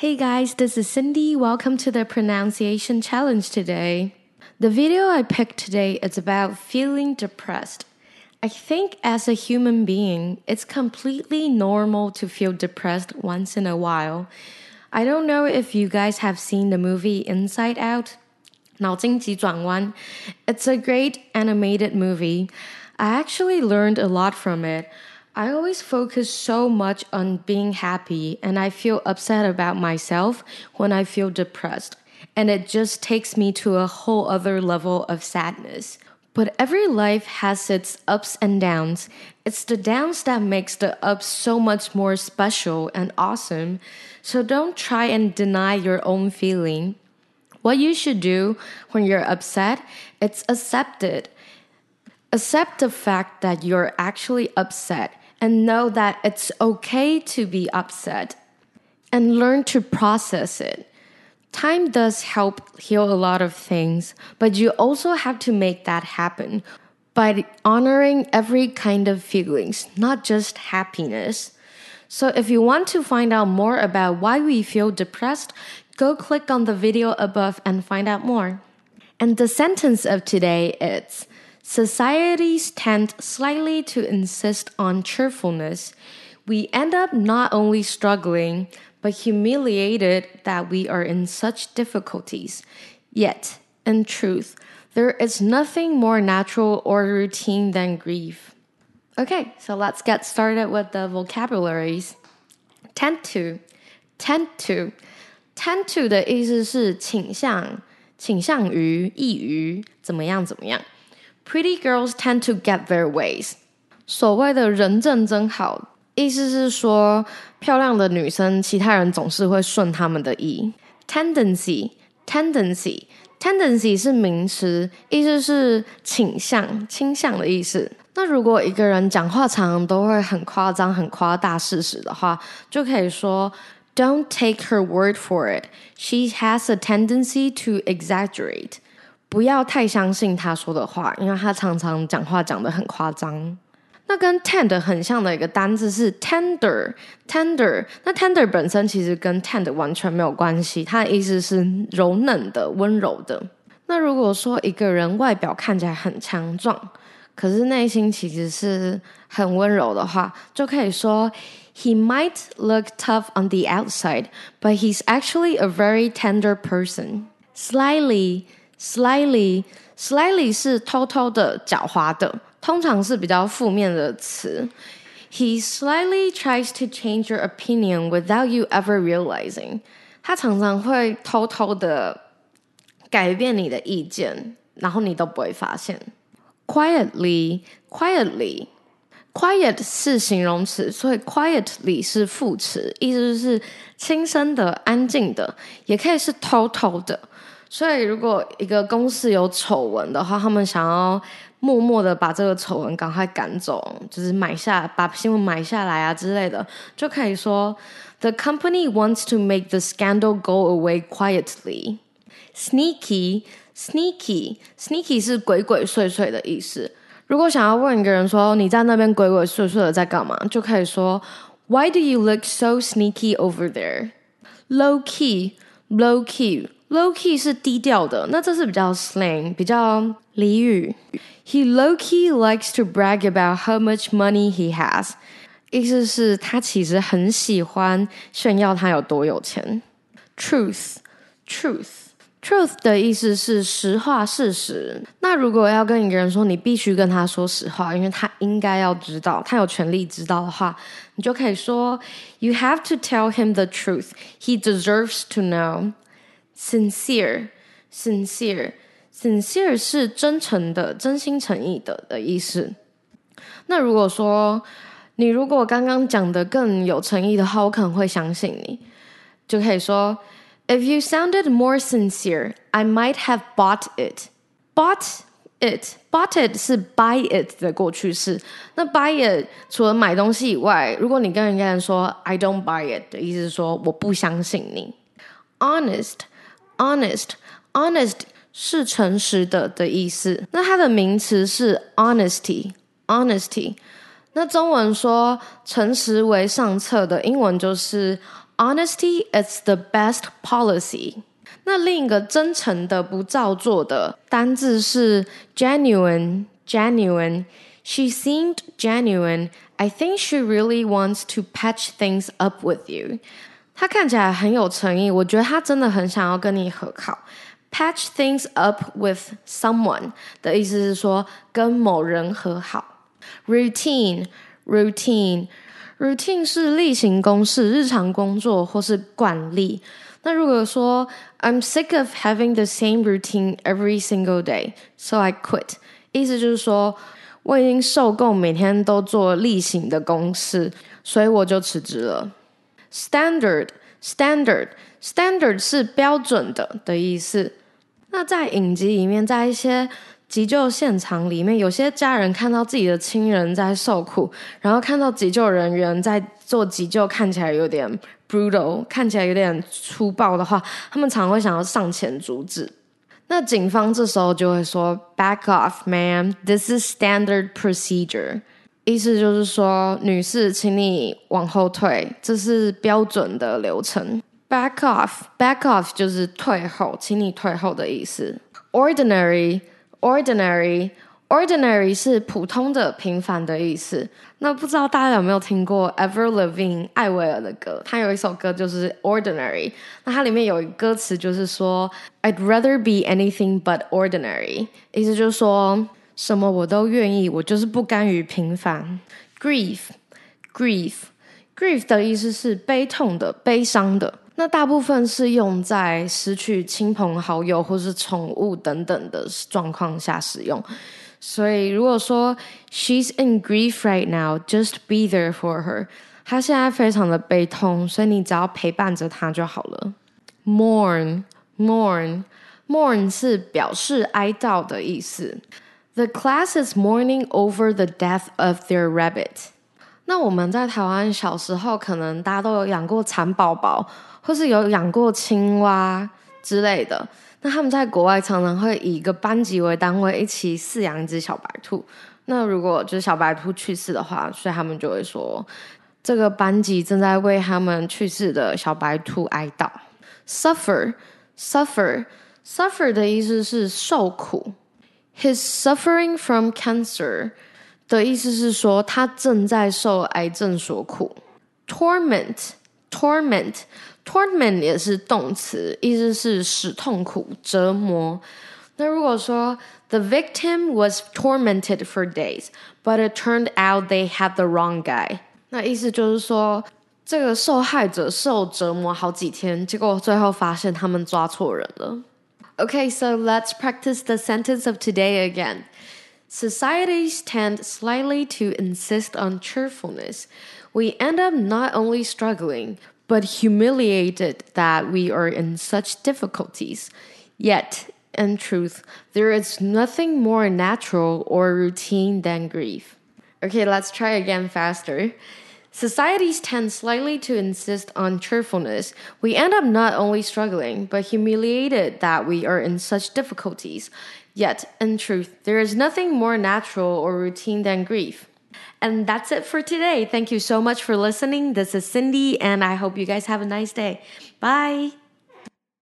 Hey guys, this is Cindy. Welcome to the pronunciation challenge today. The video I picked today is about feeling depressed. I think as a human being, it's completely normal to feel depressed once in a while. I don't know if you guys have seen the movie Inside Out. 脑筋急转弯. It's a great animated movie. I actually learned a lot from it. I always focus so much on being happy and I feel upset about myself when I feel depressed. And it just takes me to a whole other level of sadness. But every life has its ups and downs. It's the downs that makes the ups so much more special and awesome. So don't try and deny your own feeling. What you should do when you're upset, it's accept it. Accept the fact that you're actually upset and know that it's okay to be upset and learn to process it. Time does help heal a lot of things, but you also have to make that happen by honoring every kind of feelings, not just happiness. So if you want to find out more about why we feel depressed, go click on the video above and find out more. And the sentence of today is, societies tend slightly to insist on cheerfulness. We end up not only struggling, but humiliated that we are in such difficulties. Yet, in truth, there is nothing more natural or routine than grief. Okay, so let's get started with the vocabularies. Tend to. Tend to 的意思是倾向于、易于、怎么样。Pretty girls tend to get their ways. 所谓的人正真好，意思是说漂亮的女生，其他人总是会顺她们的意。Tendency 是名词，意思是倾向的意思。那如果一个人讲话常常都会很夸张、很夸大事实的话，就可以说 Don't take her word for it. She has a tendency to exaggerate. 不要太相信他说的话，因为他常常讲话讲得很夸张。那跟 tend 很像的一个单字是 tender。那 tender 本身其实跟 tend 完全没有关系，它的意思是柔嫩的、温柔的。那如果说一个人外表看起来很强壮，可是内心其实是很温柔的话，就可以说 He might look tough on the outside, but he's actually a very tender person. Slyly 是偷偷的、狡猾的，通常是比较负面的词。He slyly tries to change your opinion without you ever realizing. 他常常会偷偷的改变你的意见，然后你都不会发现。Quiet 是形容词，所以 quietly 是副词，意思是轻声的、安静的，也可以是偷偷的。所以如果一个公司有丑闻的话，他们想要默默的把这个丑闻赶快赶走，就是把新闻买下来啊之类的，就可以说 The company wants to make the scandal go away quietly. Sneaky 是鬼鬼祟祟的意思。如果想要问一个人说你在那边鬼鬼祟祟的在干嘛，就可以说 Why do you look so sneaky over there? Low key 是低调的，那这是比较 slang 比较俚语。He low-key likes to brag about how much money he has. 意思是他其实很喜欢炫耀他有多有钱。Truth 的意思是实话、事实。那如果要跟一个人说你必须跟他说实话，因为他应该要知道，他有权利知道的话，你就可以说 You have to tell him the truth. He deserves to know. Sincere 是真诚的、真心诚意的意思。那如果说你如果刚刚讲的更有诚意的话，我可能会相信你，就可以说 If you sounded more sincere, I might have bought it. Bought it 是 buy it 的过去式。那 buy it 除了买东西以外，如果你跟人说 I don't buy it 的意思是说我不相信你。Honest 是诚实的意思。那它的名词是 honesty。那中文说诚实为上策的英文就是 Honesty is the best policy. 那另一个真诚的不造作的单字是 genuine. She seemed genuine. I think she really wants to patch things up with you. 她看起来很有诚意，我觉得她真的很想要跟你和好。Patch things up with someone 的意思是说跟某人和好。Routine 是例行公事、日常工作或是惯例。那如果说 I'm sick of having the same routine every single day, so I quit. 意思就是说我已经受够每天都做例行的公事，所以我就辞职了。Standard 是标准的意思。那在影集里面，在一些急救现场里面，有些家人看到自己的亲人在受苦，然后看到急救人员在做急救看起来有点 brutal， 看起来有点粗暴的话，他们常会想要上前阻止。那警方这时候就会说 Back off, ma'am, this is standard procedure. 意思就是说女士请你往后退，这是标准的流程。Back off 就是退后，请你退后的意思。Ordinary 是普通的、平凡的意思。那不知道大家有没有听过 Avril Lavigne 艾薇儿的歌，她有一首歌就是 Ordinary， 那它里面有一个歌词就是说 I'd rather be anything but ordinary， 意思就是说什么我都愿意，我就是不甘于平凡。Grief 的意思是悲痛的、悲伤的。那大部分是用在失去亲朋好友或是宠物等等的状况下使用。所以如果说 She's in grief right now, just be there for her. 她现在非常的悲痛，所以你只要陪伴着她就好了。Mourn 是表示哀悼的意思。The class is mourning over the death of their rabbit. 那我们在台湾小时候可能大家都有养过蚕宝宝，或是有养过青蛙之类的。那他们在国外常常会以一个班级为单位一起饲养一只小白兔。那如果就是小白兔去世的话，所以他们就会说这个班级正在为他们去世的小白兔哀悼。Suffer 的意思是受苦。He's suffering from cancer 的意思是说他正在受癌症所苦。Torment 也是动词，意思是使痛苦、折磨。那如果说 The victim was tormented for days, but it turned out they had the wrong guy. 那意思就是说这个受害者受折磨好几天，结果最后发现他们抓错人了。Okay, so let's practice the sentence of today again. Societies tend slightly to insist on cheerfulness. We end up not only struggling, but humiliated that we are in such difficulties. Yet, in truth, there is nothing more natural or routine than grief. Okay, let's try again faster. Societies tend slightly to insist on cheerfulness. We end up not only struggling, but humiliated that we are in such difficulties. Yet, in truth, there is nothing more natural or routine than grief. And that's it for today. Thank you so much for listening. This is Cindy, and I hope you guys have a nice day. Bye!